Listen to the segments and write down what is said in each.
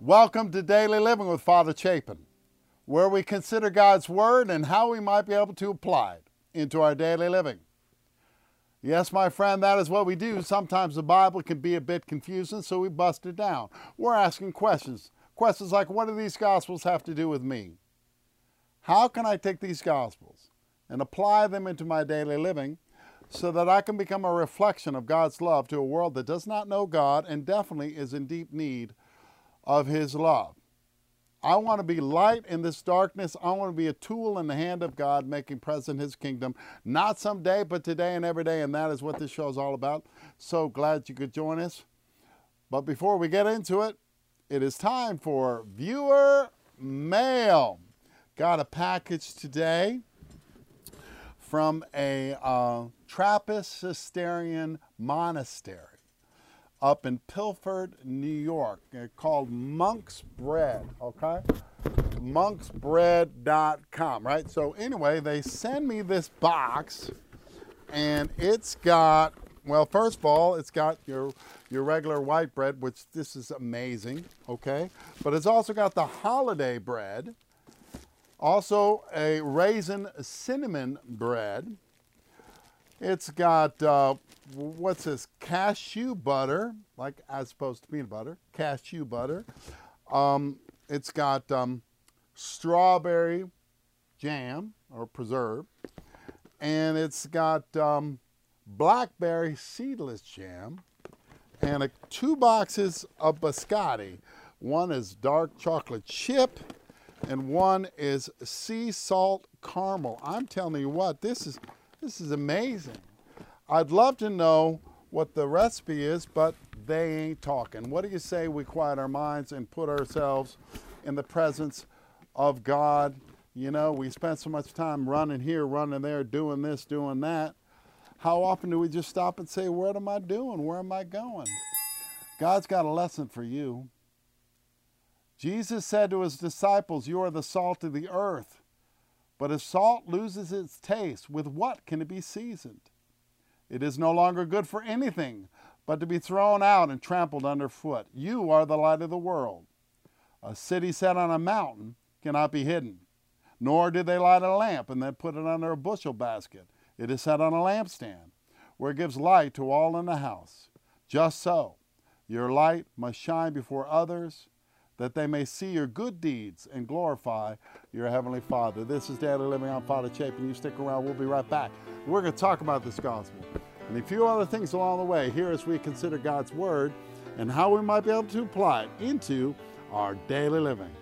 Welcome to Daily Living with Father Chapin, where we consider God's Word and how we might be able to apply it into our daily living. Yes, my friend, that is what we do. Sometimes the Bible can be a bit confusing, so we bust it down. We're asking questions. Questions like, what do these Gospels have to do with me? How can I take these Gospels and apply them into my daily living so that I can become a reflection of God's love to a world that does not know God and definitely is in deep need of His love? I want to be light in this darkness. I want to be a tool in the hand of God, making present His kingdom, not someday, but today and every day, and that is what this show is all about. So glad you could join us. But before we get into it, it is time for viewer mail. Got a package today from a Trappist Cistercian monastery up in Pilford, New York. They're called Monk's Bread, okay? monksbread.com, right? So anyway, they send me this box, and it's got, well, first of all, it's got your regular white bread, which this is amazing, okay? But it's also got the holiday bread, also a raisin cinnamon bread. It's got, what's this, cashew butter, like as opposed to peanut butter, cashew butter. It's got strawberry jam or preserve, and it's got blackberry seedless jam, and 2 boxes of biscotti. One is dark chocolate chip, and one is sea salt caramel. I'm telling you what, this is amazing. I'd love to know what the recipe is, but they ain't talking. What do you say we quiet our minds and put ourselves in the presence of God? You know, we spend so much time running here, running there, doing this, doing that. How often do we just stop and say, what am I doing? Where am I going? God's got a lesson for you. Jesus said to His disciples, you are the salt of the earth. But if salt loses its taste, with what can it be seasoned? It is no longer good for anything but to be thrown out and trampled underfoot. You are the light of the world. A city set on a mountain cannot be hidden, nor do they light a lamp and then put it under a bushel basket. It is set on a lampstand, where it gives light to all in the house. Just so, your light must shine before others, that they may see your good deeds and glorify your Heavenly Father. This is Daily Living. I'm Father Chapin. You stick around. We'll be right back. We're going to talk about this gospel and a few other things along the way here as we consider God's Word and how we might be able to apply it into our daily living.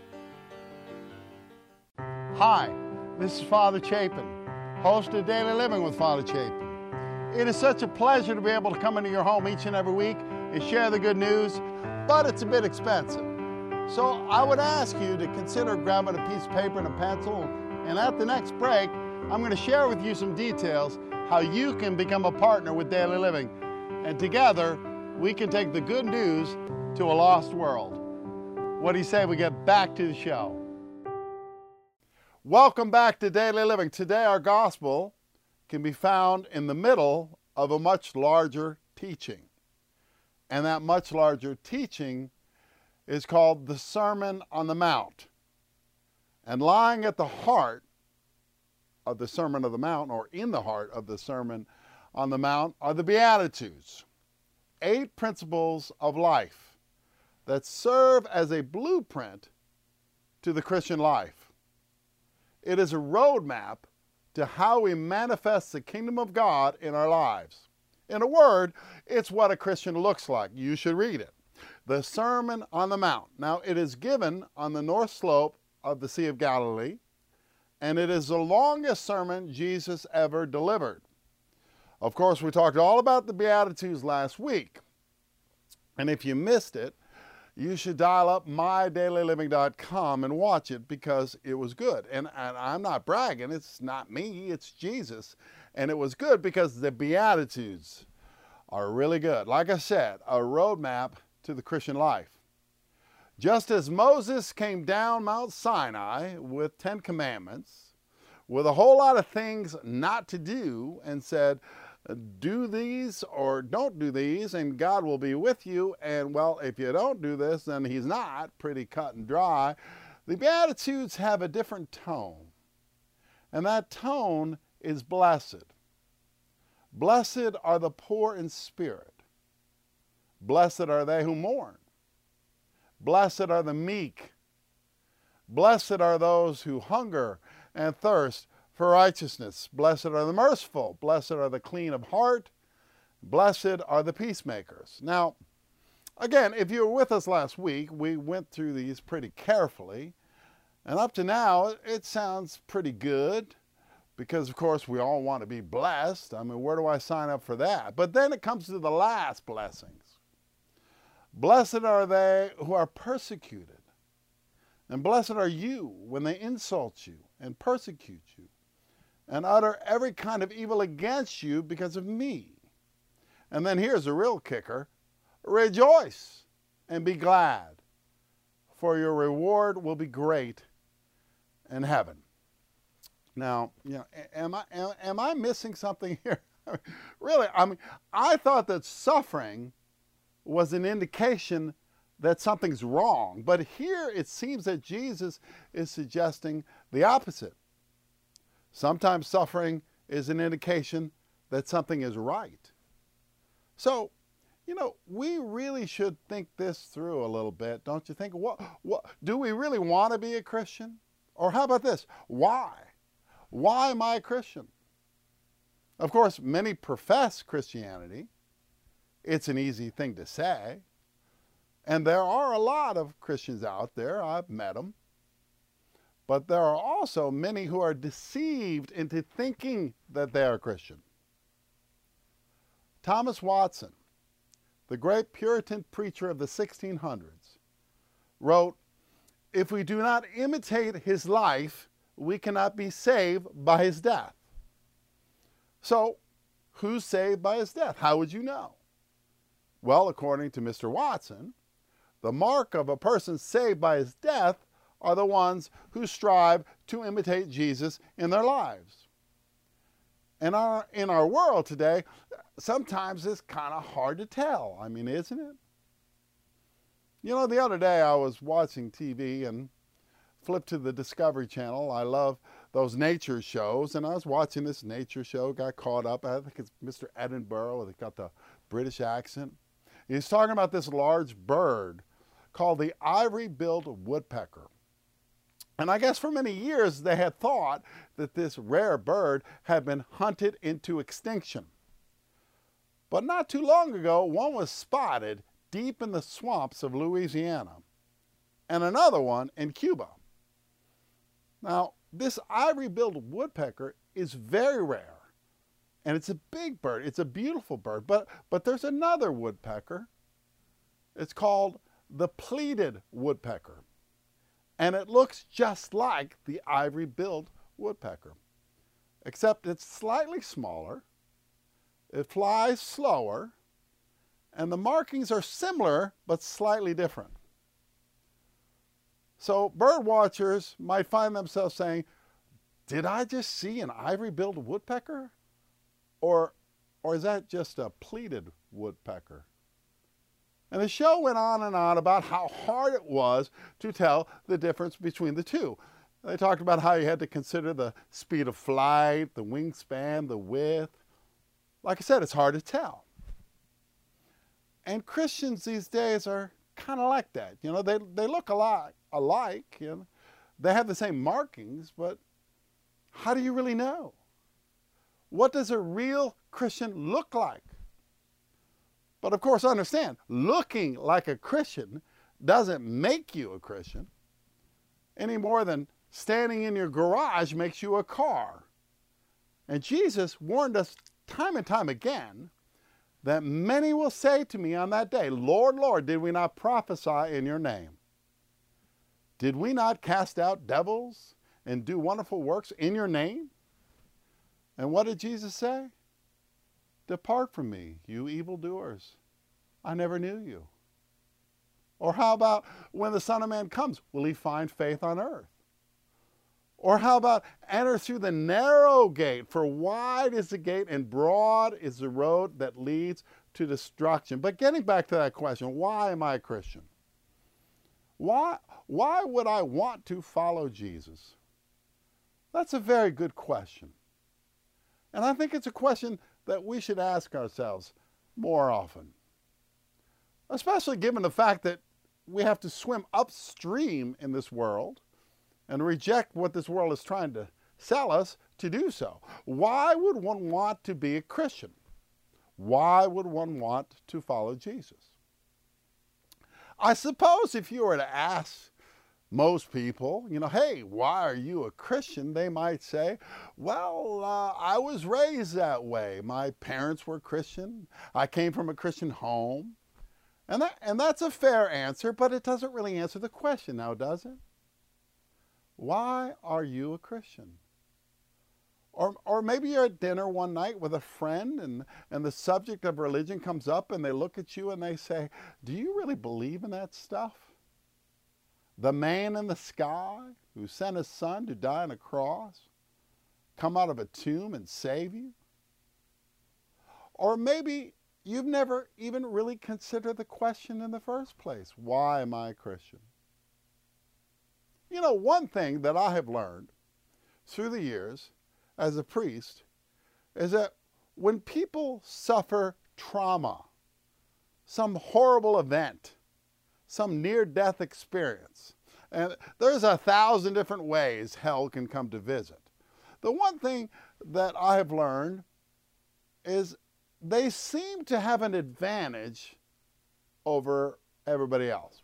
Hi, this is Father Chapin, host of Daily Living with Father Chapin. It is such a pleasure to be able to come into your home each and every week and share the good news, but it's a bit expensive. So I would ask you to consider grabbing a piece of paper and a pencil, and at the next break, I'm going to share with you some details how you can become a partner with Daily Living. And together, we can take the good news to a lost world. What do you say we get back to the show? Welcome back to Daily Living. Today, our gospel can be found in the middle of a much larger teaching. And that much larger teaching is called the Sermon on the Mount. And lying at the heart of the Sermon on the Mount, or in the heart of the Sermon on the Mount, are the Beatitudes, 8 principles of life that serve as a blueprint to the Christian life. It is a roadmap to how we manifest the kingdom of God in our lives. In a word, it's what a Christian looks like. You should read it. The Sermon on the Mount. Now, it is given on the north slope of the Sea of Galilee, and it is the longest sermon Jesus ever delivered. Of course, we talked all about the Beatitudes last week, and if you missed it, you should dial up mydailyliving.com and watch it because it was good. And I'm not bragging, it's not me, it's Jesus. And it was good because the Beatitudes are really good. Like I said, a roadmap to the Christian life. Just as Moses came down Mount Sinai with 10 commandments, with a whole lot of things not to do, and said, do these or don't do these, and God will be with you. And well, if you don't do this, then he's not. Pretty cut and dry. The Beatitudes have a different tone, and that tone is blessed. Blessed are the poor in spirit. Blessed are they who mourn. Blessed are the meek. Blessed are those who hunger and thirst for righteousness. Blessed are the merciful. Blessed are the clean of heart. Blessed are the peacemakers. Now, again, if you were with us last week, we went through these pretty carefully. And up to now, it sounds pretty good because, of course, we all want to be blessed. I mean, where do I sign up for that? But then it comes to the last blessings. Blessed are they who are persecuted. And blessed are you when they insult you and persecute you and utter every kind of evil against you because of me. And then here's a real kicker. Rejoice and be glad, for your reward will be great in heaven. Now, am I missing something here? Really, I mean, I thought that suffering was an indication that something's wrong. But here it seems that Jesus is suggesting the opposite. Sometimes suffering is an indication that something is right. So, we really should think this through a little bit, don't you think? What do we really want to be a Christian? Or how about this? Why? Why am I a Christian? Of course, many profess Christianity. It's an easy thing to say. And there are a lot of Christians out there. I've met them. But there are also many who are deceived into thinking that they are Christian. Thomas Watson, the great Puritan preacher of the 1600s, wrote, "If we do not imitate his life, we cannot be saved by his death." So, who's saved by his death? How would you know? Well, according to Mr. Watson, the mark of a person saved by his death are the ones who strive to imitate Jesus in their lives. And in our world today, sometimes it's kind of hard to tell. I mean, isn't it? The other day I was watching TV and flipped to the Discovery Channel. I love those nature shows, and I was watching this nature show, got caught up. I think it's Mr. Edinburgh, they got the British accent. He's talking about this large bird called the ivory-billed woodpecker. And I guess for many years they had thought that this rare bird had been hunted into extinction. But not too long ago, one was spotted deep in the swamps of Louisiana, and another one in Cuba. Now, this ivory-billed woodpecker is very rare, and it's a big bird. It's a beautiful bird, but there's another woodpecker. It's called the pleated woodpecker, and it looks just like the ivory-billed woodpecker, except it's slightly smaller, it flies slower, and the markings are similar but slightly different. So bird watchers might find themselves saying, did I just see an ivory-billed woodpecker? Or is that just a pleated woodpecker? And the show went on and on about how hard it was to tell the difference between the two. They talked about how you had to consider the speed of flight, the wingspan, the width. Like I said, it's hard to tell. And Christians these days are kind of like that. They look a lot alike. They have the same markings, but how do you really know? What does a real Christian look like? But of course, understand, looking like a Christian doesn't make you a Christian any more than standing in your garage makes you a car. And Jesus warned us time and time again that many will say to me on that day, Lord, Lord, did we not prophesy in your name? Did we not cast out devils and do wonderful works in your name? And what did Jesus say? Depart from me, you evildoers. I never knew you. Or how about when the Son of Man comes, will he find faith on earth? Or how about enter through the narrow gate? For wide is the gate and broad is the road that leads to destruction. But getting back to that question, why am I a Christian? Why would I want to follow Jesus? That's a very good question. And I think it's a question that we should ask ourselves more often. Especially given the fact that we have to swim upstream in this world and reject what this world is trying to sell us to do so. Why would one want to be a Christian? Why would one want to follow Jesus? I suppose if you were to ask most people, hey, why are you a Christian? They might say, well, I was raised that way. My parents were Christian. I came from a Christian home. And that's a fair answer, but it doesn't really answer the question now, does it? Why are you a Christian? Or maybe you're at dinner one night with a friend and the subject of religion comes up and they look at you and they say, do you really believe in that stuff? The man in the sky who sent his son to die on a cross, come out of a tomb and save you? Or maybe you've never even really considered the question in the first place. Why am I a Christian? One thing that I have learned through the years as a priest is that when people suffer trauma, some horrible event, some near-death experience, and there's 1,000 different ways hell can come to visit. The one thing that I have learned is they seem to have an advantage over everybody else.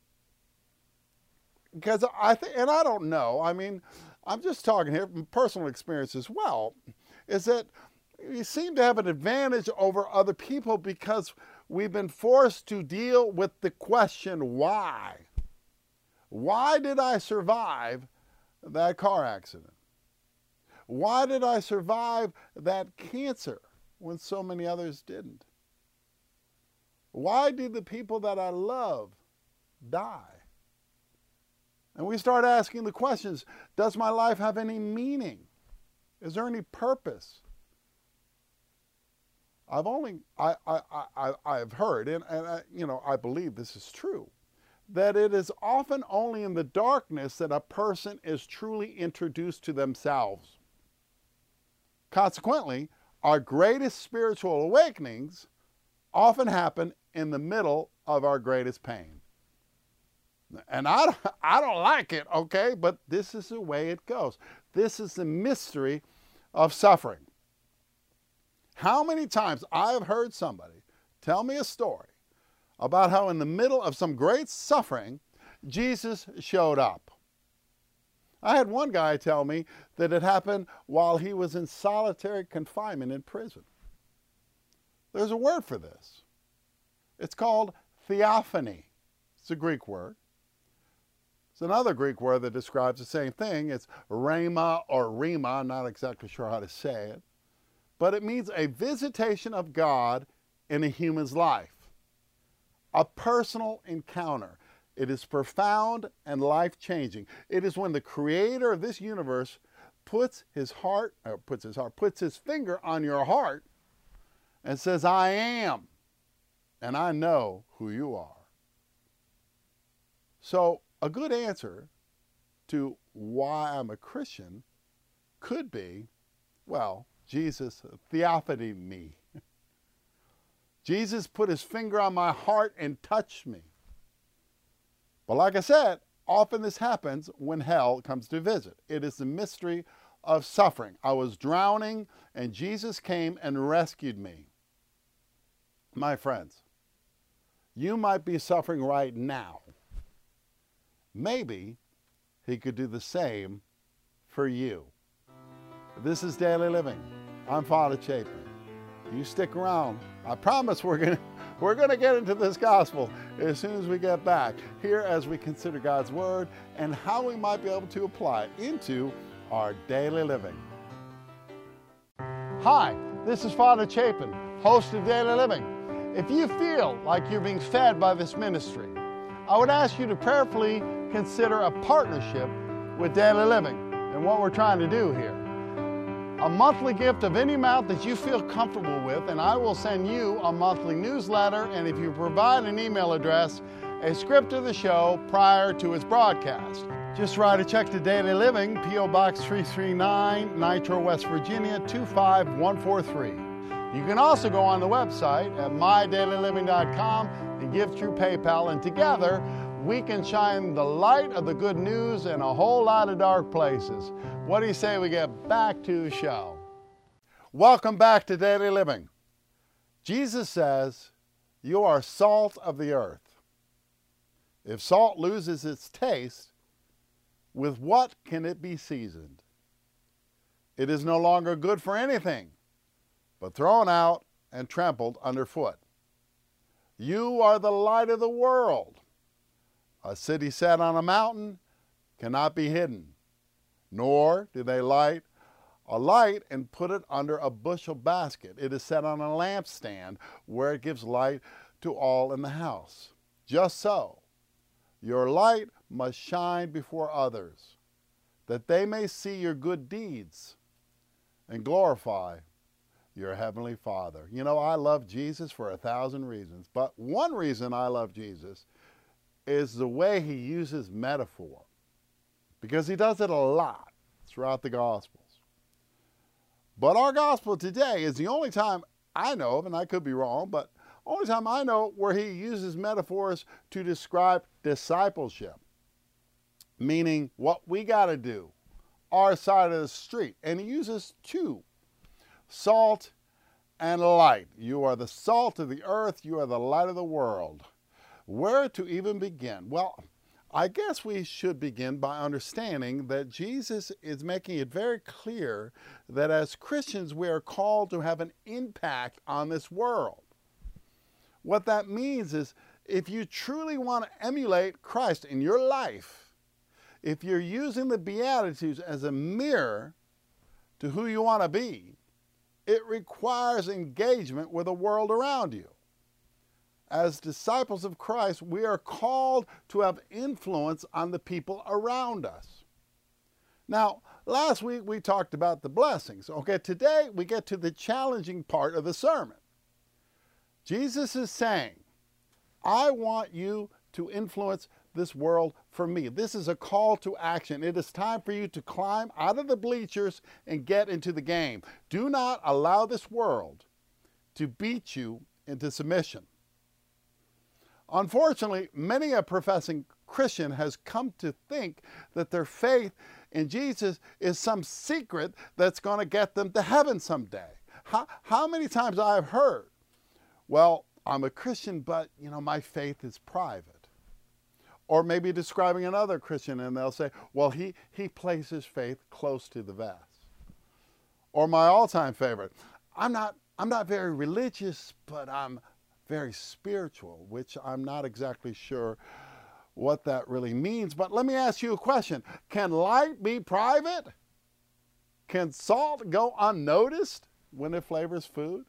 Because I don't know, I'm just talking here from personal experience as well, is that you seem to have an advantage over other people because we've been forced to deal with the question, why? Why did I survive that car accident? Why did I survive that cancer when so many others didn't? Why did the people that I love die? And we start asking the questions, does my life have any meaning? Is there any purpose? I've heard, and I believe this is true, that it is often only in the darkness that a person is truly introduced to themselves. Consequently, our greatest spiritual awakenings often happen in the middle of our greatest pain. And I don't like it, okay? But this is the way it goes. This is the mystery of suffering. How many times I have heard somebody tell me a story about how in the middle of some great suffering, Jesus showed up. I had one guy tell me that it happened while he was in solitary confinement in prison. There's a word for this. It's called theophany. It's a Greek word. It's another Greek word that describes the same thing. It's rhema or rima. I'm not exactly sure how to say it. But it means a visitation of God in a human's life. A personal encounter. It is profound and life-changing. It is when the creator of this universe puts his finger on your heart and says, I am, and I know who you are. So a good answer to why I'm a Christian could be, well, Jesus theophanied me. Jesus put his finger on my heart and touched me. But like I said, often this happens when hell comes to visit. It is the mystery of suffering. I was drowning and Jesus came and rescued me. My friends, you might be suffering right now. Maybe he could do the same for you. This is Daily Living. I'm Father Chapin. You stick around. I promise we're gonna get into this gospel as soon as we get back here as we consider God's Word and how we might be able to apply it into our daily living. Hi, this is Father Chapin, host of Daily Living. If you feel like you're being fed by this ministry, I would ask you to prayerfully consider a partnership with Daily Living. and what we're trying to do here. A monthly gift of any amount that you feel comfortable with, and I will send you a monthly newsletter, and if you provide an email address, a script of the show prior to its broadcast. Just write a check to Daily Living, P.O. Box 339, Nitro, West Virginia 25143. You can also go on the website at mydailyliving.com and give through PayPal, and together we can shine the light of the good news in a whole lot of dark places. What do you say we get back to the show? Welcome back to Daily Living. Jesus says, you are salt of the earth. If salt loses its taste, with what can it be seasoned? It is no longer good for anything, but thrown out and trampled underfoot. You are the light of the world. A city set on a mountain cannot be hidden, nor do they light a light and put it under a bushel basket. It is set on a lampstand where it gives light to all in the house. Just so, your light must shine before others, that they may see your good deeds and glorify your Heavenly Father. You know, I love Jesus for 1,000 reasons, but one reason I love Jesus is the way he uses metaphor, because he does it a lot throughout the Gospels. But our Gospel today is the only time I know of, and I could be wrong, but only time I know where he uses metaphors to describe discipleship, meaning what we got to do, our side of the street. And he uses two, salt and light. You are the salt of the earth. You are the light of the world. Where to even begin? Well, I guess we should begin by understanding that Jesus is making it very clear that as Christians we are called to have an impact on this world. What that means is, if you truly want to emulate Christ in your life, if you're using the Beatitudes as a mirror to who you want to be, it requires engagement with the world around you. As disciples of Christ, we are called to have influence on the people around us. Now, last week we talked about the blessings. Okay, today we get to the challenging part of the sermon. Jesus is saying, I want you to influence this world for me. This is a call to action. It is time for you to climb out of the bleachers and get into the game. Do not allow this world to beat you into submission. Unfortunately, many a professing Christian has come to think that their faith in Jesus is some secret that's going to get them to heaven someday. How many times I've heard, well, I'm a Christian, but, you know, my faith is private. Or maybe describing another Christian, and they'll say, well, he places faith close to the vest. Or my all-time favorite, I'm not very religious, but I'm very spiritual, which I'm not exactly sure what that really means. But let me ask you a question. Can light be private? Can salt go unnoticed when it flavors food?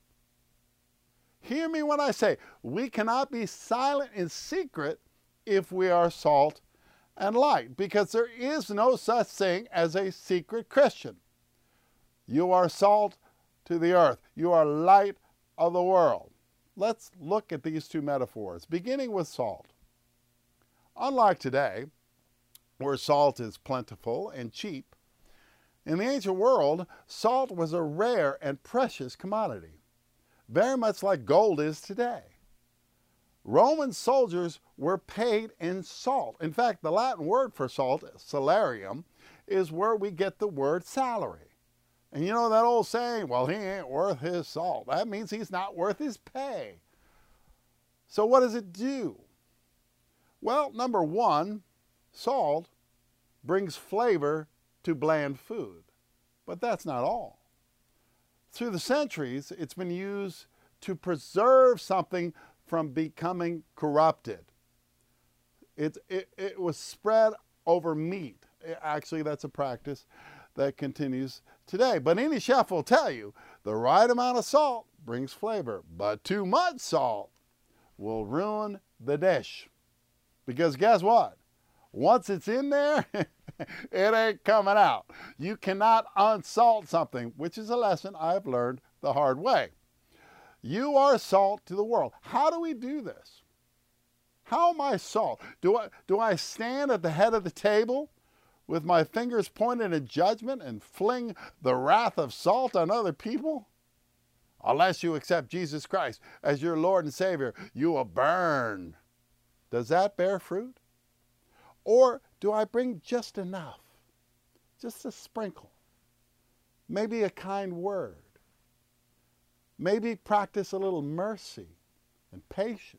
Hear me when I say we cannot be silent in secret if we are salt and light, because there is no such thing as a secret Christian. You are salt to the earth. You are light of the world. Let's look at these two metaphors, beginning with salt. Unlike today, where salt is plentiful and cheap, in the ancient world, salt was a rare and precious commodity, very much like gold is today. Roman soldiers were paid in salt. In fact, the Latin word for salt, salarium, is where we get the word salary. And you know that old saying, well, he ain't worth his salt. That means he's not worth his pay. So what does it do? Well, number one, salt brings flavor to bland food. But that's not all. Through the centuries, it's been used to preserve something from becoming corrupted. It was spread over meat. Actually, that's a practice that continues today. But any chef will tell you the right amount of salt brings flavor, but too much salt will ruin the dish. Because guess what? Once it's in there, it ain't coming out. You cannot unsalt something, which is a lesson I've learned the hard way. You are salt to the world. How do we do this? How am I salt? Do I stand at the head of the table with my fingers pointed in judgment and fling the wrath of salt on other people? Unless you accept Jesus Christ as your Lord and Savior, you will burn. Does that bear fruit? Or do I bring just enough? Just a sprinkle? Maybe a kind word? Maybe practice a little mercy and patience?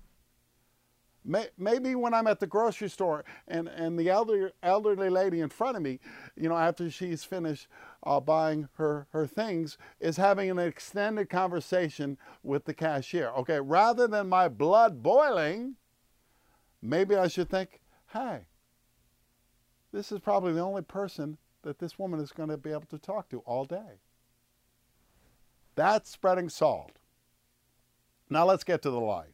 Maybe when I'm at the grocery store and the elderly lady in front of me, after she's finished buying her things, is having an extended conversation with the cashier. Okay, rather than my blood boiling, maybe I should think, hey, this is probably the only person that this woman is going to be able to talk to all day. That's spreading salt. Now let's get to the light.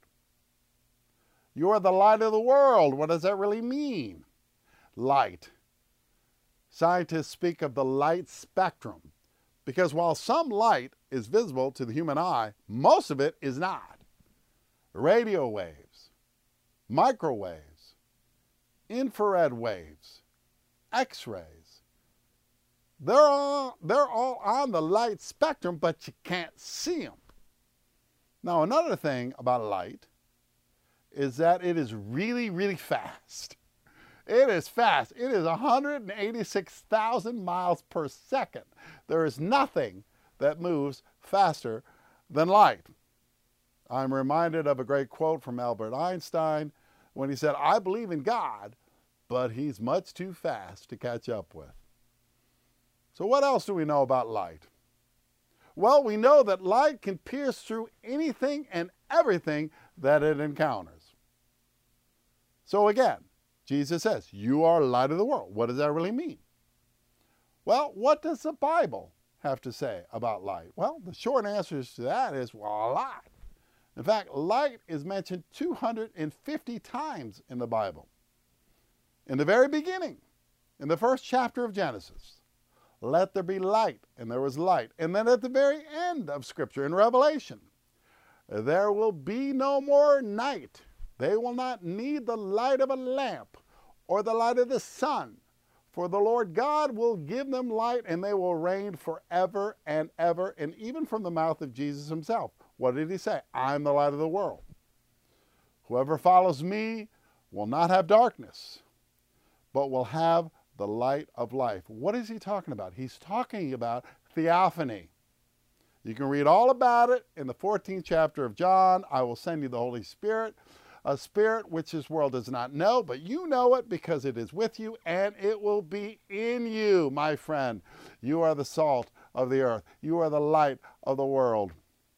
You are the light of the world. What does that really mean? Light. Scientists speak of the light spectrum because while some light is visible to the human eye, most of it is not. Radio waves, microwaves, infrared waves, X-rays. They're all on the light spectrum, but you can't see them. Now, another thing about light is that it is really, really fast. It is fast. It is 186,000 miles per second. There is nothing that moves faster than light. I'm reminded of a great quote from Albert Einstein when he said, "I believe in God, but he's much too fast to catch up with." So what else do we know about light? Well, we know that light can pierce through anything and everything that it encounters. So again, Jesus says, you are light of the world. What does that really mean? Well, what does the Bible have to say about light? Well, the short answer to that is, well, a lot. In fact, light is mentioned 250 times in the Bible. In the very beginning, in the first chapter of Genesis, let there be light, and there was light. And then at the very end of Scripture, in Revelation, there will be no more night. They will not need the light of a lamp or the light of the sun, for the Lord God will give them light, and they will reign forever and ever. And even from the mouth of Jesus himself, what did he say? I'm the light of the world. Whoever follows me will not have darkness, but will have the light of life. What is he talking about? He's talking about theophany. You can read all about it in the 14th chapter of John. I will send you the Holy Spirit, a spirit which this world does not know, but you know it because it is with you and it will be in you, my friend. You are the salt of the earth. You are the light of the world.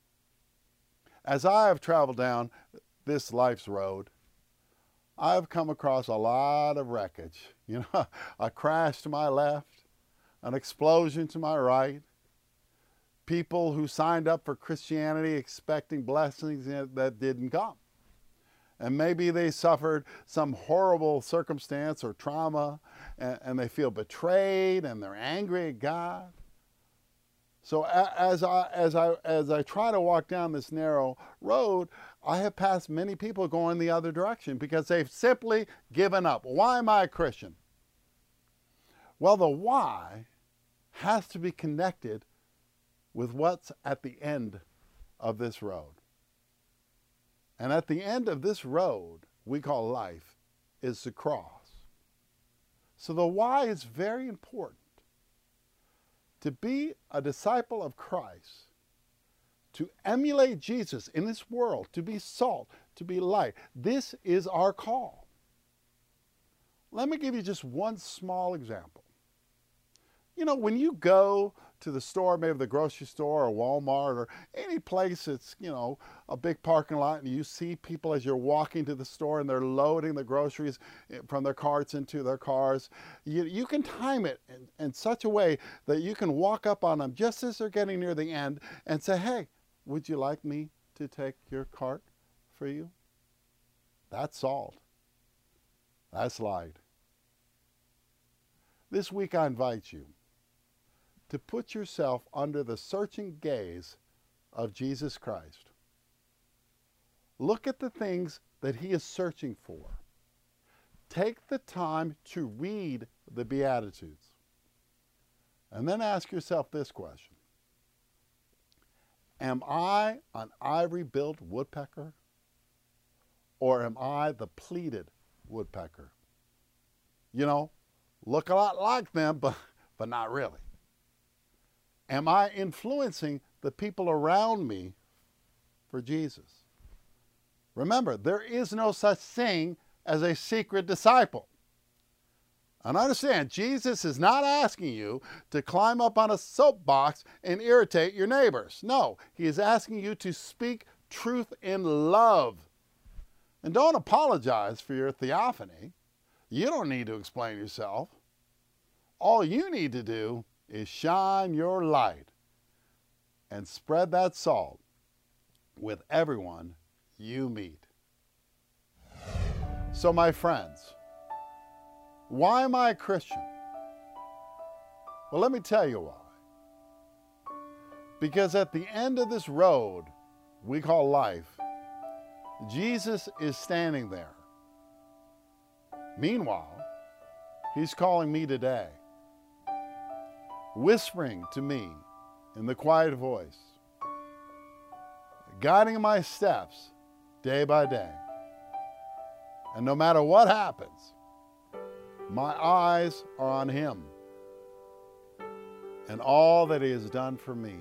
As I have traveled down this life's road, I've come across a lot of wreckage. A crash to my left, an explosion to my right, people who signed up for Christianity expecting blessings that didn't come. And maybe they suffered some horrible circumstance or trauma, and they feel betrayed, and they're angry at God. So as I try to walk down this narrow road, I have passed many people going the other direction because they've simply given up. Why am I a Christian? Well, the why has to be connected with what's at the end of this road. And at the end of this road we call life is the cross. So the why is very important. To be a disciple of Christ, to emulate Jesus in this world, to be salt, to be light, this is our call. Let me give you just one small example. When you go to the store, maybe the grocery store or Walmart or any place that's, a big parking lot, and you see people as you're walking to the store and they're loading the groceries from their carts into their cars, you can time it in such a way that you can walk up on them just as they're getting near the end and say, hey, would you like me to take your cart for you? That's salt. That's light. This week I invite you to put yourself under the searching gaze of Jesus Christ. Look at the things that he is searching for. Take the time to read the Beatitudes. And then ask yourself this question. Am I an ivory-billed woodpecker? Or am I the pleated woodpecker? You know, look a lot like them, but not really. Am I influencing the people around me for Jesus? Remember, there is no such thing as a secret disciple. And understand, Jesus is not asking you to climb up on a soapbox and irritate your neighbors. No, he is asking you to speak truth in love. And don't apologize for your theophany. You don't need to explain yourself. All you need to do is shine your light and spread that salt with everyone you meet. So my friends, why am I a Christian? Well, let me tell you why. Because at the end of this road we call life, Jesus is standing there. Meanwhile, he's calling me today, whispering to me in the quiet voice, guiding my steps day by day. And no matter what happens, my eyes are on him and all that he has done for me.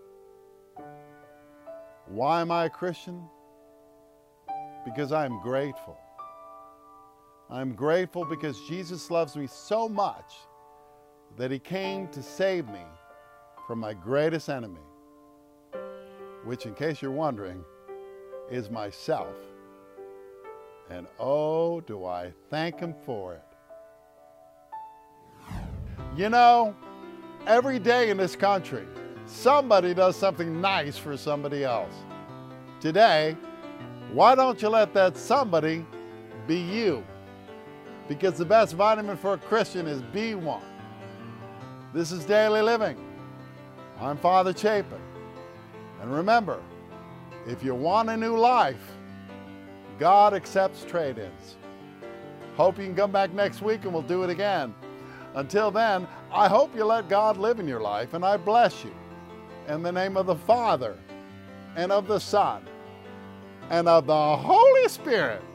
Why am I a Christian? Because I am grateful. I'm grateful because Jesus loves me so much that he came to save me from my greatest enemy, which, in case you're wondering, is myself. And oh, do I thank him for it. You know, every day in this country, somebody does something nice for somebody else. Today, why don't you let that somebody be you? Because the best vitamin for a Christian is B1. This is Daily Living. I'm Father Chapin. And remember, if you want a new life, God accepts trade-ins. Hope you can come back next week and we'll do it again. Until then, I hope you let God live in your life, and I bless you. In the name of the Father, and of the Son, and of the Holy Spirit.